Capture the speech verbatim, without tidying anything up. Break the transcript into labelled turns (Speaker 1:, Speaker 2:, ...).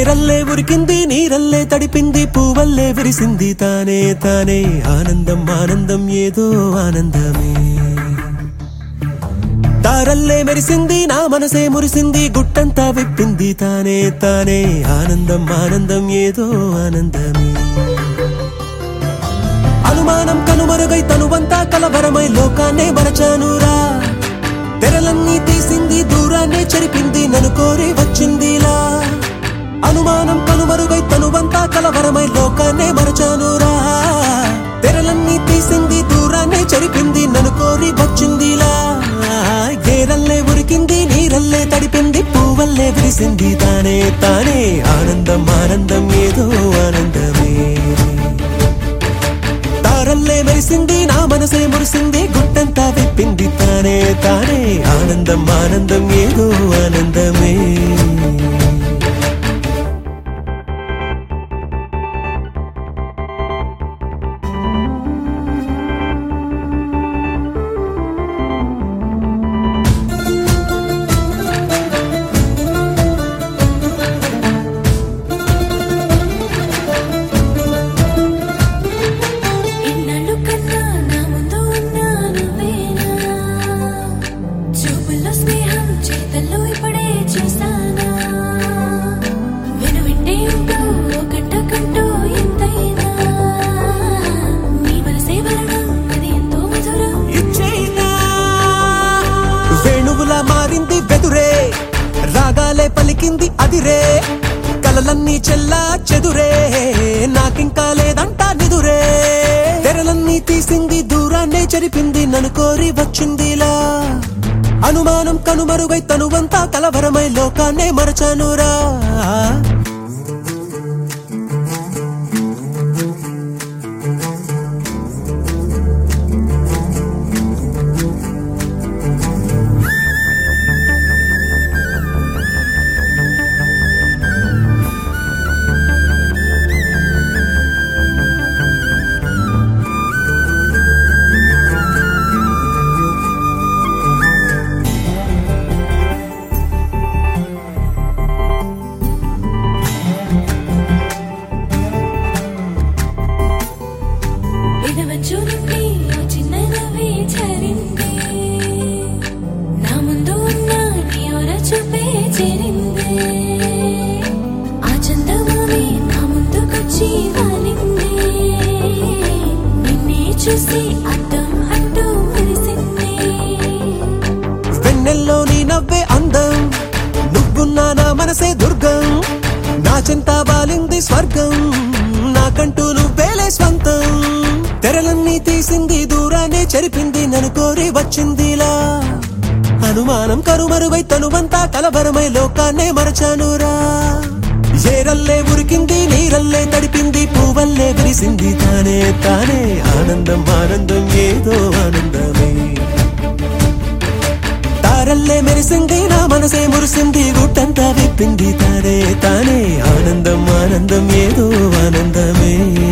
Speaker 1: ఏరల్లే ఉరికింది నీరల్లే తడిపింది పూవల్లే విరిసింది తానే తానే ఆనందం ఆనందం ఏదో ఆనందమే తారల్లే మెరిసింది నా మనసే మురిసింది గుట్టంతా విప్పింది తానే తానే ఆనందం ఆనందం ఏదో ఆనందమే అనుమానం కనుమరుగై తనువంతా కలవరమై లోకాన్నే మరచానురా తెరలన్నీ తీసింది దూరాన్నే చెరిపింది నన్ను కోరి వచ్చిందిలా అనుమానం కనుమరుగై తనువంతా కలవరమై లోకాన్నే మరచానురా తెరలన్నీ తీసింది దూరాన్నే చెరిపింది నన్ను కోరి వచ్చిందిలా ఏరల్లే ఉరికింది నీరల్లే తడిపింది పూవల్లే విరిసింది తానే తానే ఆనందం ఆనందం ఏదో ఆనందమే తారల్లే మెరిసింది నా మనసే మురిసింది గుట్టంతా విప్పింది తానే తానే ఆనందం ఆనందం ఏదో ఆనందమే మారింది వెదురే రాగాలే పలికింది అదిరే కలలన్నీ చెల్లా చెదురే నాకింకా లేదంటా నిదురే తెరలన్నీ తీసింది దూరాన్నే చెరిపింది నన్ను కోరి వచ్చిందిలా అనుమానం కనుమరుగై తనువంతా కలవరమై లోకాన్నే మరచానురా వెన్నెల్లో నీ నవ్వే అందం నువ్వున్నా నా మనసే దుర్గం నా చింత బాలింది స్వర్గం నాకంటూ నువ్వేలే స్వంతం తెరలన్నీ తీసింది దూరాన్నే చెరిపింది నన్ను కోరి వచ్చిందిలా అనుమానం కరుమరువై తనువంతా కలవరమై లోకాన్నే మరచానురా ఏరల్లే ఉరికింది నీరల్లే తడిపింది పూవల్లే విరిసింది తానే తానే ఆనందం ఆనందం ఏదో ఆనందమే తారల్లే మెరిసింది నా మనసే మురిసింది గుట్టంతా విప్పింది తానే తానే ఆనందం ఆనందం ఏదో ఆనందమే